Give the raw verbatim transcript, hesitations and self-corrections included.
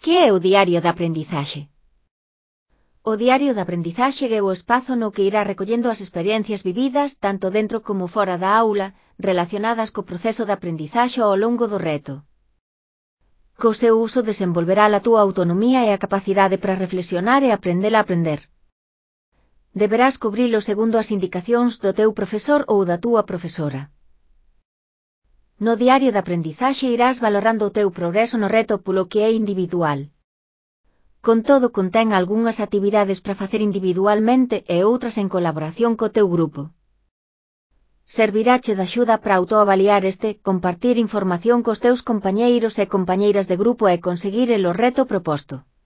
Que é o diario de aprendizaxe? O diario de aprendizaxe é o espazo no que irá recollendo as experiencias vividas, tanto dentro como fora da aula, relacionadas co proceso de aprendizaxe ao longo do reto. Co seu uso desenvolverá a túa autonomía e a capacidade para reflexionar e aprender a aprender. Deberás cubrilo segundo as indicacións do teu profesor ou da túa profesora. No diario de aprendizaxe irás valorando o teu progreso no reto polo que é individual. Con todo, contén algunhas actividades para facer individualmente e outras en colaboración co teu grupo. Servirache de axuda para autoavaliar este, compartir información cos teus compañeiros e compañeiras de grupo e conseguir el o reto proposto.